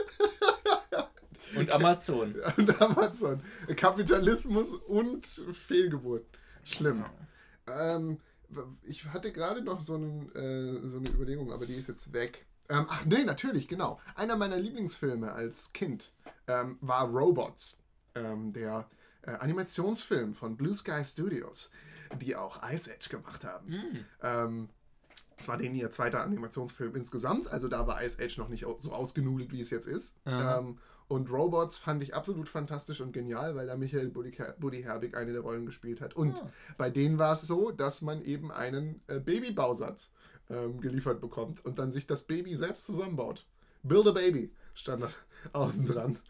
S1: Und Amazon.
S2: Und Amazon. Kapitalismus und Fehlgeburt. Schlimm. Ich hatte gerade noch so eine Überlegung, aber die ist jetzt weg. Ach nee, natürlich, genau. Einer meiner Lieblingsfilme als Kind war Robots. Der Animationsfilm von Blue Sky Studios, die auch Ice Age gemacht haben. Das war ihr zweiter Animationsfilm insgesamt, also da war Ice Age noch nicht so ausgenudelt, wie es jetzt ist. Und Robots fand ich absolut fantastisch und genial, weil da Michael Buddy Herbig eine der Rollen gespielt hat. Und bei denen war es so, dass man eben einen Babybausatz geliefert bekommt und dann sich das Baby selbst zusammenbaut. Build a Baby stand da außen dran.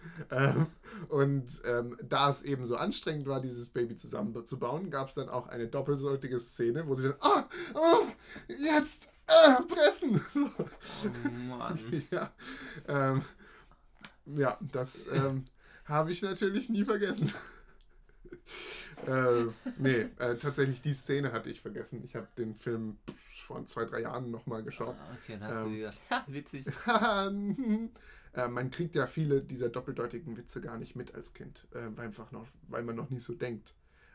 S2: Da es eben so anstrengend war, dieses Baby zusammenzubauen, gab es dann auch eine doppelseitige Szene, wo sie dann jetzt pressen!
S1: Oh Mann.
S2: Das habe ich natürlich nie vergessen. Tatsächlich die Szene hatte ich vergessen. Ich habe den Film vor 2-3 Jahren nochmal geschaut.
S1: Okay, dann hast du gedacht, ha, witzig.
S2: Man kriegt ja viele dieser doppeldeutigen Witze gar nicht mit als Kind, weil man noch nicht so denkt.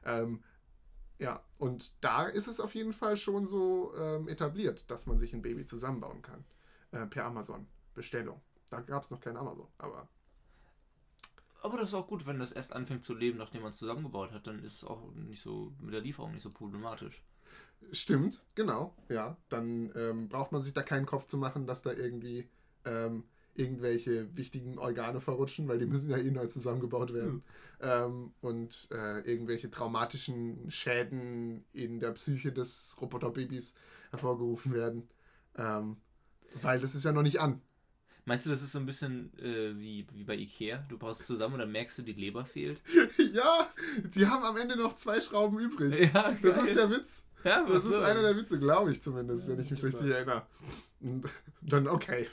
S2: Und da ist es auf jeden Fall schon so etabliert, dass man sich ein Baby zusammenbauen kann. Per Amazon-Bestellung. Da gab es noch kein Amazon, aber
S1: das ist auch gut, wenn das erst anfängt zu leben, nachdem man es zusammengebaut hat, dann ist es auch nicht so mit der Lieferung nicht so problematisch.
S2: Stimmt, genau, ja. Dann braucht man sich da keinen Kopf zu machen, dass da irgendwie irgendwelche wichtigen Organe verrutschen, weil die müssen ja neu zusammengebaut werden. Und irgendwelche traumatischen Schäden in der Psyche des Roboterbabys hervorgerufen werden. Weil das ist ja noch nicht an.
S1: Meinst du, das ist so ein bisschen wie bei Ikea? Du baust zusammen und dann merkst du, die Leber fehlt?
S2: Ja, die haben am Ende noch 2 Schrauben übrig. Ja, das ist der Witz. Ja, das ist einer der Witze, glaube ich zumindest, wenn ich mich richtig erinnere. Und dann, okay.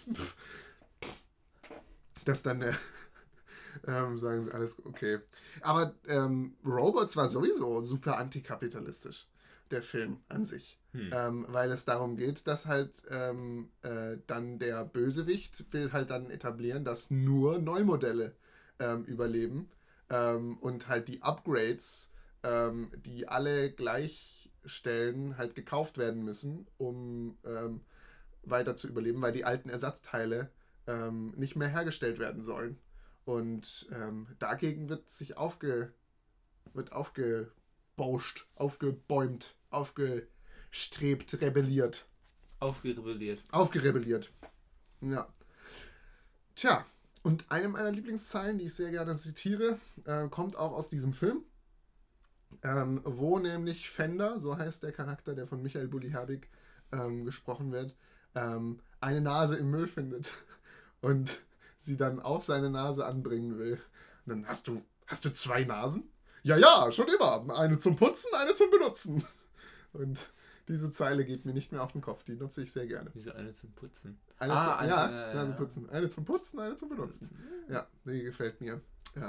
S2: Das dann sagen sie alles okay. Aber Robots war sowieso super antikapitalistisch, der Film an sich. Weil es darum geht, dass halt dann der Bösewicht will halt dann etablieren, dass nur Neumodelle überleben und halt die Upgrades, die alle gleichstellen, halt gekauft werden müssen, um weiter zu überleben, weil die alten Ersatzteile nicht mehr hergestellt werden sollen. Und dagegen wird sich aufgebäumt, aufgestrebt, rebelliert. Aufgerebelliert. Ja. Tja, und eine meiner Lieblingszeilen, die ich sehr gerne zitiere, kommt auch aus diesem Film, wo nämlich Fender, so heißt der Charakter, der von Michael Bulli Herbig gesprochen wird, eine Nase im Müll findet und sie dann auf seine Nase anbringen will. Und dann hast du 2 Nasen? Ja, schon immer. Eine zum Putzen, eine zum Benutzen. Und diese Zeile geht mir nicht mehr auf den Kopf. Die nutze ich sehr gerne.
S1: Wieso eine zum Putzen?
S2: Zum Putzen. Eine zum Putzen, eine zum Benutzen. Ja, die gefällt mir.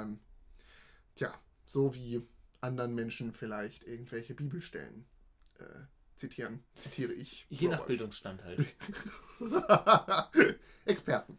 S2: So wie anderen Menschen vielleicht irgendwelche Bibelstellen zitiere ich.
S1: Je nach Bildungsstand halt.
S2: Experten.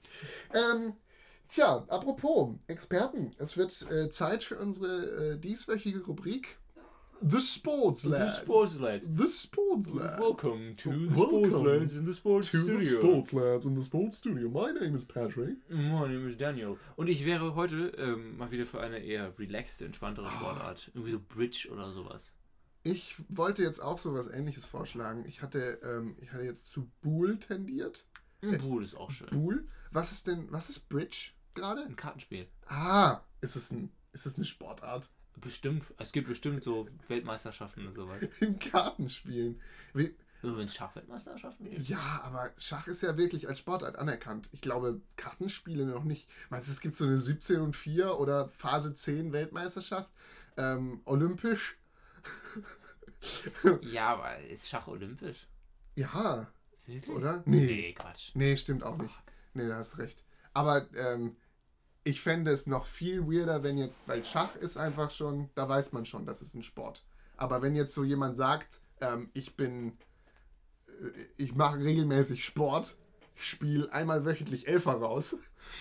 S2: Apropos Experten. Es wird Zeit für unsere dieswöchige Rubrik The Sports Lads.
S1: The Sports Lads.
S2: The Sports Lads.
S1: Welcome to the Sports Lads in the Sports Studio.
S2: The Sports Lads in the Sports Studio. My name is Patrick.
S1: My name is Daniel. Und ich wäre heute mal wieder für eine eher relaxed, entspanntere Sportart. Irgendwie so Bridge oder sowas.
S2: Ich wollte jetzt auch sowas Ähnliches vorschlagen. Ich hatte jetzt zu Boule tendiert.
S1: Boule ist auch schön.
S2: Boule? Was ist Bridge gerade?
S1: Ein Kartenspiel.
S2: Ist es eine Sportart?
S1: Bestimmt. Es gibt bestimmt so Weltmeisterschaften und sowas.
S2: In Kartenspielen.
S1: Wenn es Schachweltmeisterschaften gibt?
S2: Ja, aber Schach ist ja wirklich als Sportart anerkannt. Ich glaube, Kartenspiele noch nicht. Meinst du, es gibt so eine 17:4 oder Phase 10 Weltmeisterschaft? Olympisch?
S1: Ja, aber ist Schach olympisch?
S2: Ja,
S1: Wirklich?
S2: oder?
S1: Nee, Quatsch.
S2: Nee, stimmt auch nicht. Nee, da hast recht. Aber ich fände es noch viel weirder, wenn jetzt, weil Schach ist einfach schon, da weiß man schon, das ist ein Sport. Aber wenn jetzt so jemand sagt, ich mache regelmäßig Sport, ich spiele einmal wöchentlich Elfer raus,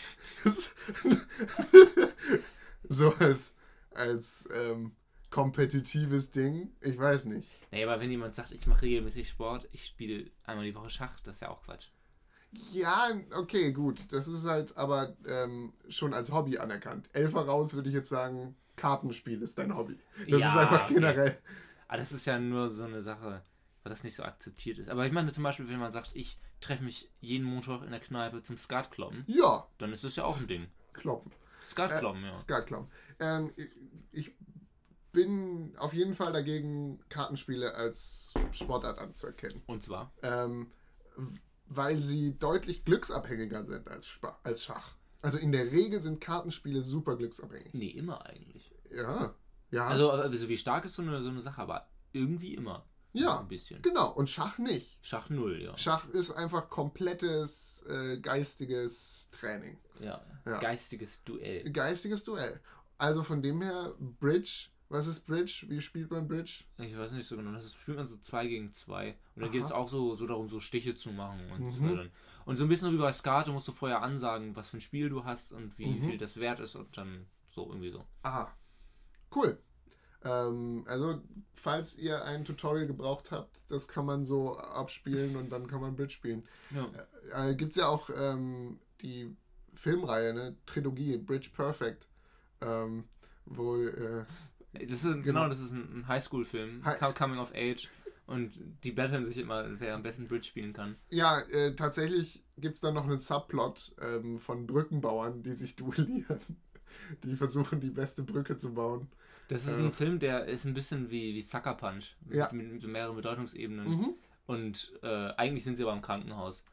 S2: so als kompetitives Ding, ich weiß nicht.
S1: Nee, aber wenn jemand sagt, ich mache regelmäßig Sport, ich spiele einmal die Woche Schach, das ist ja auch Quatsch.
S2: Ja, okay, gut. Das ist halt aber schon als Hobby anerkannt. Elfer raus würde ich jetzt sagen, Kartenspiel ist dein Hobby. Das
S1: Ja,
S2: ist einfach
S1: okay.
S2: generell.
S1: Aber das ist ja nur so eine Sache, weil das nicht so akzeptiert ist. Aber ich meine zum Beispiel, wenn man sagt, ich treffe mich jeden Montag in der Kneipe zum Skatkloppen,
S2: Ja,
S1: dann ist das ja auch ein Ding.
S2: kloppen.
S1: Skatkloppen, ja.
S2: Skatkloppen. Ich bin auf jeden Fall dagegen, Kartenspiele als Sportart anzuerkennen.
S1: Und zwar?
S2: Weil sie deutlich glücksabhängiger sind als Schach. Also in der Regel sind Kartenspiele super glücksabhängig.
S1: Nee, immer eigentlich.
S2: Ja, ja.
S1: Also wie stark ist so eine Sache, aber irgendwie immer.
S2: Ja,
S1: ein bisschen.
S2: genau. Und Schach nicht.
S1: Schach 0, ja.
S2: Schach ist einfach komplettes geistiges Training.
S1: Ja.
S2: Ja.
S1: Geistiges Duell.
S2: Geistiges Duell. Also von dem her, Bridge. Was ist Bridge? Wie spielt man Bridge?
S1: Ich weiß nicht so genau. Das spielt man so 2 gegen 2. Und dann
S2: Aha.
S1: geht es auch so darum, so Stiche zu machen. Und,
S2: Mhm.
S1: so dann. Und so ein bisschen wie bei Skat, du musst du vorher ansagen, was für ein Spiel du hast und wie viel das wert ist und dann so irgendwie so.
S2: Aha. Cool. Also, falls ihr ein Tutorial gebraucht habt, das kann man so abspielen und dann kann man Bridge spielen.
S1: Ja.
S2: Gibt es ja auch die Filmreihe, ne? Trilogie, Bridge Perfect. Wo
S1: Das ist, genau, das ist ein Highschool-Film, Coming of Age. Und die battlen sich immer, wer am besten Bridge spielen kann.
S2: ja, tatsächlich gibt es dann noch einen Subplot von Brückenbauern, die sich duellieren. Die versuchen, die beste Brücke zu bauen.
S1: Das ist ein Film, der ist ein bisschen wie Sucker Punch.
S2: Ja.
S1: Mit so mehreren Bedeutungsebenen.
S2: Mhm.
S1: Und eigentlich sind sie aber im Krankenhaus.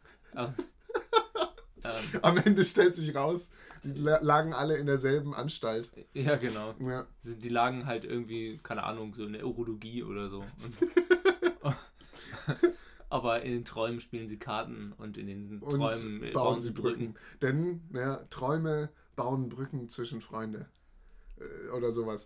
S2: Am Ende stellt sich raus, die lagen alle in derselben Anstalt.
S1: Ja, genau.
S2: Ja.
S1: Die lagen halt irgendwie, keine Ahnung, so in der Urologie oder so. Aber in den Träumen spielen sie Karten und in den Träumen bauen sie Brücken.
S2: Denn Träume bauen Brücken zwischen Freunde. Oder sowas.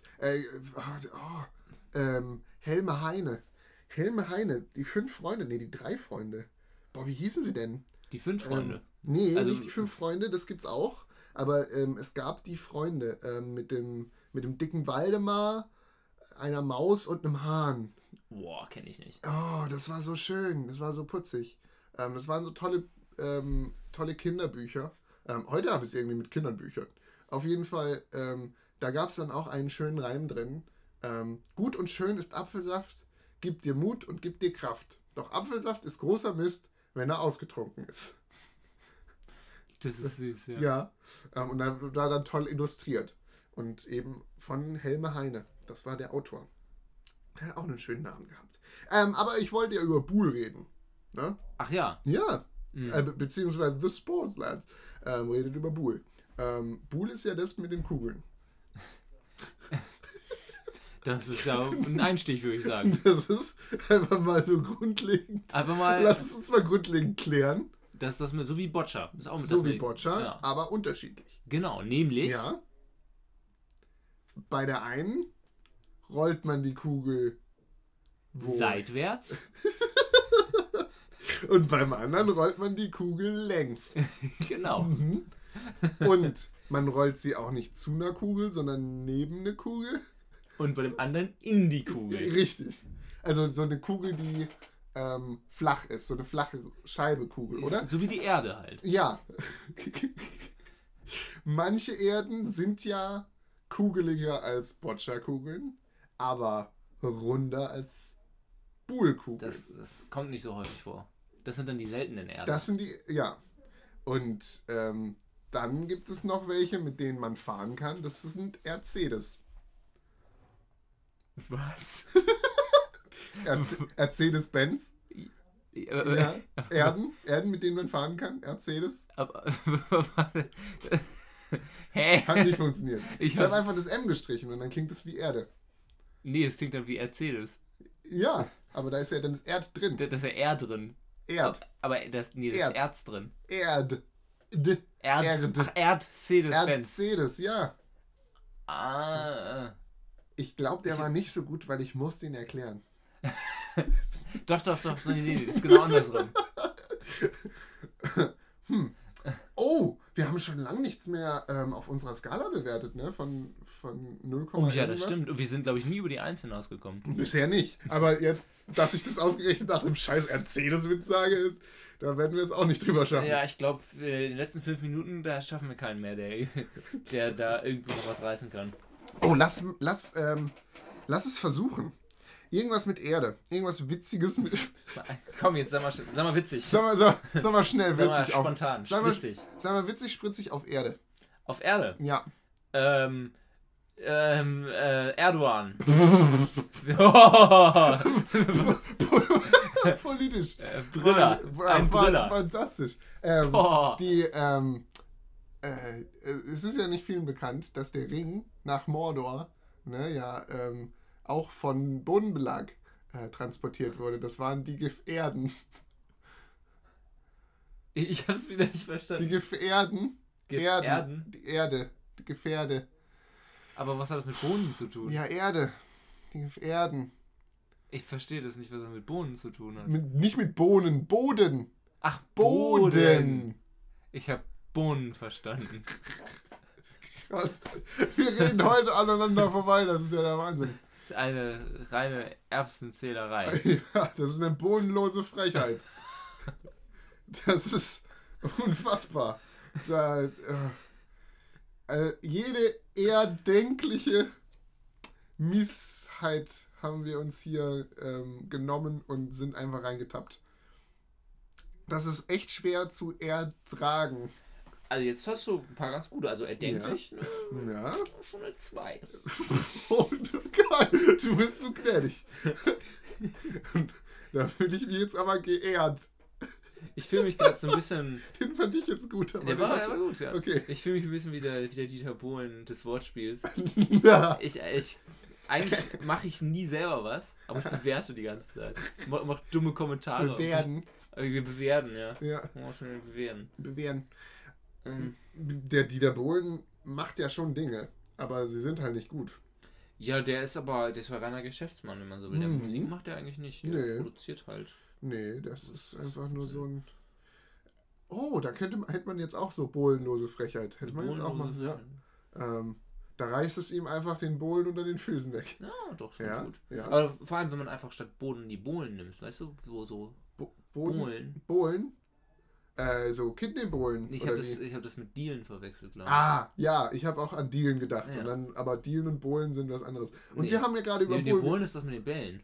S2: Helme Heine. Helme Heine, die 5 Freunde, nee, die 3 Freunde. Boah, wie hießen sie denn?
S1: Die 5 Freunde.
S2: Nee,
S1: Also-
S2: nicht die 5 Freunde, das gibt's auch. Aber es gab die Freunde mit dem dicken Waldemar, einer Maus und einem Hahn.
S1: Boah, kenne ich nicht.
S2: Oh, das war so schön, das war so putzig. Das waren so tolle Kinderbücher. Heute habe ich es irgendwie mit Kinderbüchern. Auf jeden Fall, da gab es dann auch einen schönen Reim drin. Gut und schön ist Apfelsaft, gibt dir Mut und gibt dir Kraft. Doch Apfelsaft ist großer Mist, wenn er ausgetrunken ist.
S1: Das ist süß, ja.
S2: Ja, und da war dann toll illustriert. Und eben von Helme Heine. Das war der Autor. Er hat auch einen schönen Namen gehabt. Aber ich wollte ja über Buhl reden. Ne?
S1: Ach ja.
S2: Ja,
S1: Mhm.
S2: beziehungsweise The Sports Lads redet über Buhl. Buhl ist ja das mit den Kugeln.
S1: Das ist ja ein Einstich, würde ich sagen.
S2: Das ist einfach mal so grundlegend.
S1: Einfach mal,
S2: Lass es uns mal grundlegend klären.
S1: dass das mit, so wie Boccia. Ist auch mit
S2: So
S1: das
S2: wie
S1: mit-
S2: Boccia,
S1: Ja.
S2: aber unterschiedlich.
S1: Genau, nämlich.
S2: Ja. Bei der einen rollt man die Kugel wo?
S1: Seitwärts.
S2: Und beim anderen rollt man die Kugel längs.
S1: Genau.
S2: Mhm. Und man rollt sie auch nicht zu einer Kugel, sondern neben eine Kugel.
S1: Und bei dem anderen in die Kugel.
S2: Richtig. Also so eine Kugel, die flach ist. So eine flache Scheibekugel, oder?
S1: So wie die Erde halt.
S2: Ja. Manche Erden sind ja kugeliger als Boccia-Kugeln, aber runder als Buhl-Kugeln.
S1: Das kommt nicht so häufig vor. Das sind dann die seltenen Erden.
S2: Das sind die, ja. Und dann gibt es noch welche, mit denen man fahren kann. Das sind Mercedes.
S1: Was?
S2: Mercedes-Benz. Ja,
S1: Ja.
S2: Erden, mit denen man fahren kann. Mercedes.
S1: Aber, hä?
S2: Hat nicht funktioniert.
S1: Ich
S2: Ich habe
S1: hasse-
S2: einfach das M gestrichen und dann klingt es wie Erde.
S1: Nee, es klingt dann wie Mercedes.
S2: Ja, aber da ist ja dann das Erd drin.
S1: Da ist ja R drin.
S2: Erd.
S1: Aber das ist Erz drin.
S2: Erd.
S1: Ach, Erdcedes-Benz.
S2: Mercedes, ja.
S1: Ah.
S2: Ich glaube, der war nicht so gut, weil ich musste ihn erklären.
S1: Doch. Nee, das ist genau andersrum.
S2: Oh, wir haben schon lange nichts mehr auf unserer Skala bewertet, ne? Von 0,
S1: Oh ja, das
S2: irgendwas.
S1: stimmt. Und wir sind, glaube ich, nie über die 1 hinausgekommen.
S2: Bisher nicht. Aber jetzt, dass ich das ausgerechnet nach einem scheiß Mercedes-Witz sage, ist, da werden wir es auch nicht drüber schaffen.
S1: Ja, ich glaube, in den letzten 5 Minuten, da schaffen wir keinen mehr, der da irgendwie noch was reißen kann.
S2: Oh, lass es versuchen. Irgendwas mit Erde. Irgendwas Witziges mit...
S1: Komm, jetzt sag mal witzig.
S2: Sag mal schnell
S1: Sag mal
S2: witzig.
S1: spontan,
S2: spritzig. Sag mal witzig, spritzig auf Erde.
S1: Auf Erde?
S2: Ja.
S1: Erdogan.
S2: Politisch.
S1: Brüller. Ein Brüller.
S2: Fantastisch. Es ist ja nicht vielen bekannt, dass der Ring nach Mordor auch von Bodenbelag transportiert wurde. Das waren die Gefährden.
S1: Ich hab's wieder nicht verstanden.
S2: Die Gefährden.
S1: Erden?
S2: Die Erde. Die Gefährde.
S1: Aber was hat das mit Bohnen zu tun?
S2: Ja, Erde. Die Gefährden.
S1: Ich verstehe das nicht, was das mit Bohnen zu tun hat.
S2: Nicht mit Bohnen. Boden.
S1: Ach,
S2: Boden.
S1: Ich habe Bohnen verstanden.
S2: Gott. Wir reden heute aneinander vorbei. Das ist ja der Wahnsinn.
S1: Eine reine Erbsenzählerei.
S2: Ja, das ist eine bodenlose Frechheit. Das ist unfassbar. Jede erdenkliche Missheit haben wir uns hier genommen und sind einfach reingetappt. Das ist echt schwer zu ertragen.
S1: Also jetzt hast du ein paar ganz gute, also erdenklich,
S2: ja.
S1: Schon eine 2.
S2: Oh Gott, du bist so gnädig. Da fühle ich mich jetzt aber geehrt.
S1: Ich fühle mich gerade so ein bisschen...
S2: Den fand ich jetzt gut. Aber
S1: der war gut, ja.
S2: Okay.
S1: Ich fühle mich ein bisschen wie der Dieter Bohlen des Wortspiels.
S2: Ja.
S1: Eigentlich mache ich nie selber was, aber ich bewerte die ganze Zeit. Mach dumme Kommentare.
S2: Bewerten.
S1: Bewerten, ja.
S2: Ja.
S1: Bewehren.
S2: Der Dieter Bohlen macht ja schon Dinge, aber sie sind halt nicht gut.
S1: Ja, der ist reiner Geschäftsmann, wenn man so will. Der Musik macht er eigentlich nicht. Der produziert halt.
S2: Nee, das ist einfach nur so ein... Oh, da hätte man jetzt auch so bohlenlose Frechheit. Hätte man jetzt auch mal... Ja. Da reißt es ihm einfach den Bohlen unter den Füßen weg.
S1: Ja, doch, schon gut.
S2: Ja.
S1: Aber vor allem, wenn man einfach statt Bohnen die Bohlen nimmt, weißt du, so Bohlen.
S2: Bohlen? So Kidneybohlen.
S1: Ich habe das mit Dielen verwechselt, glaube ich.
S2: Ah, ja, ich habe auch an Dielen gedacht.
S1: Ja.
S2: Und dann, aber Dielen und Bohlen sind was anderes. Und wir haben ja gerade über
S1: Bohlen... Bohlen ist das mit den Bällen.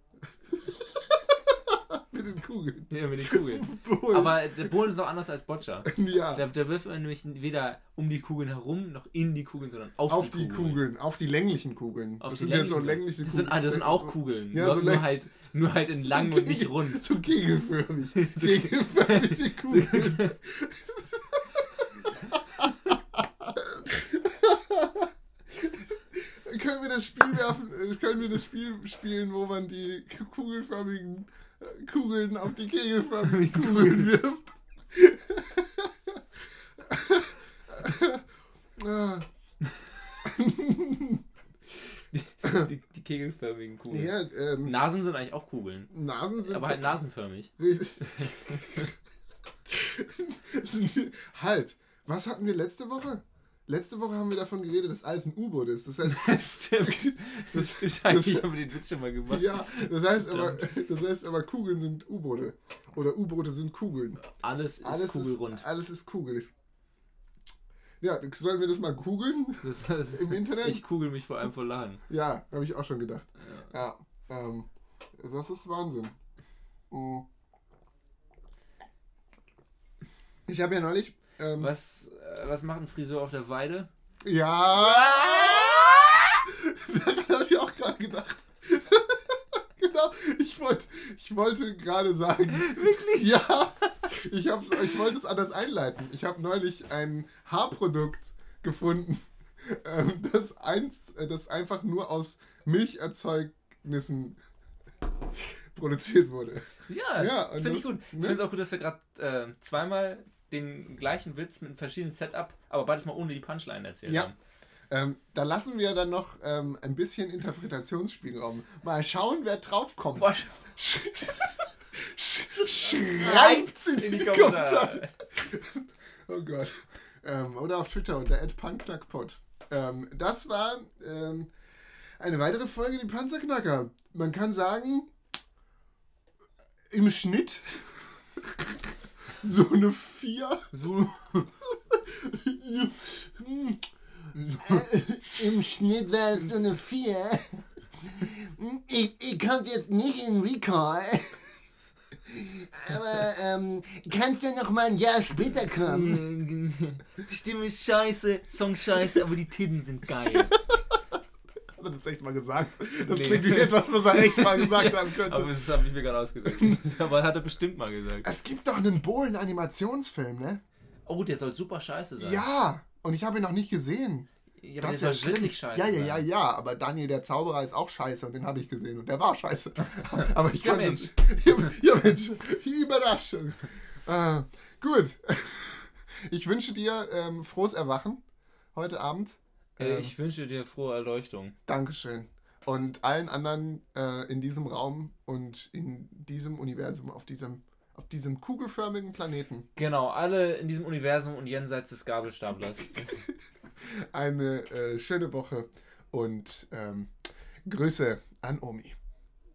S2: Mit den Kugeln.
S1: Ja, mit den Kugeln.
S2: Bohlen.
S1: Aber der Bohlen ist auch anders als Boccia.
S2: Ja.
S1: Da wirft man nämlich weder um die Kugeln herum, noch in die Kugeln, sondern auf die Kugeln.
S2: Auf die länglichen Kugeln.
S1: Das
S2: sind ja so längliche Kugeln.
S1: Das sind auch Kugeln.
S2: Ja,
S1: nur halt in lang und nicht rund.
S2: So kegelförmig. Kegelförmige Kugeln. Können wir das Spiel spielen, wo man die kugelförmigen Kugeln auf die kegelförmigen Kugeln wirft?
S1: Die kegelförmigen Kugeln.
S2: Ja,
S1: Nasen sind eigentlich auch Kugeln.
S2: Nasen sind...
S1: Aber halt nasenförmig.
S2: Halt, was hatten wir letzte Woche? Letzte Woche haben wir davon geredet, dass alles ein U-Boot ist. Das heißt,
S1: das stimmt eigentlich, haben wir den Witz schon mal gemacht.
S2: Ja, das heißt aber Kugeln sind U-Boote. Oder U-Boote sind Kugeln.
S1: Alles ist kugelrund.
S2: Alles ist kugelig. Ja, sollen wir das mal googeln? Im Internet?
S1: Ich kugel mich vor allem vor Lachen.
S2: Ja, habe ich auch schon gedacht. Ja, das ist Wahnsinn. Ich habe ja neulich...
S1: Was macht ein Friseur auf der Weide?
S2: Ja! Daran habe ich auch gerade gedacht. Genau, ich wollte gerade sagen.
S1: Wirklich?
S2: Ja, ich wollte es anders einleiten. Ich habe neulich ein Haarprodukt gefunden, das einfach nur aus Milcherzeugnissen produziert wurde.
S1: Ja, das finde ich gut. Ich finde es auch gut, dass wir gerade zweimal den gleichen Witz mit einem verschiedenen Setup, aber beides mal ohne die Punchline erzählt haben.
S2: Da lassen wir dann noch ein bisschen Interpretationsspielraum. Mal schauen, wer draufkommt. Schreibt's in die Kommentare. Oh Gott. Oder auf Twitter unter @punkknackpod. Das war eine weitere Folge, die Panzerknacker. Man kann sagen, im Schnitt so eine 4.
S3: Im Schnitt war es so eine 4. Ihr kommt jetzt nicht in Recall. Aber kannst du noch mal ein Jahr später kommen?
S1: Die Stimme ist scheiße, Song scheiße, aber die Titten sind geil.
S2: Hat er das echt mal gesagt? Das klingt wie etwas, was er echt mal gesagt haben könnte.
S1: Aber das habe ich mir gerade ausgedacht. Aber hat er bestimmt mal gesagt.
S2: Es gibt doch einen Bohlen-Animationsfilm, ne?
S1: Oh, der soll super scheiße sein.
S2: Ja, und ich habe ihn noch nicht gesehen.
S1: Ja, aber das der soll wirklich scheiße
S2: sein. Ja, aber Daniel der Zauberer ist auch scheiße und den habe ich gesehen und der war scheiße. Aber ich fand das... Ja, Mensch, Überraschung. Gut. Ich wünsche dir frohes Erwachen heute Abend.
S1: Ich wünsche dir frohe Erleuchtung.
S2: Dankeschön. Und allen anderen in diesem Raum und in diesem Universum, auf diesem kugelförmigen Planeten.
S1: Genau, alle in diesem Universum und jenseits des Gabelstaplers.
S2: Eine schöne Woche und Grüße an Omi.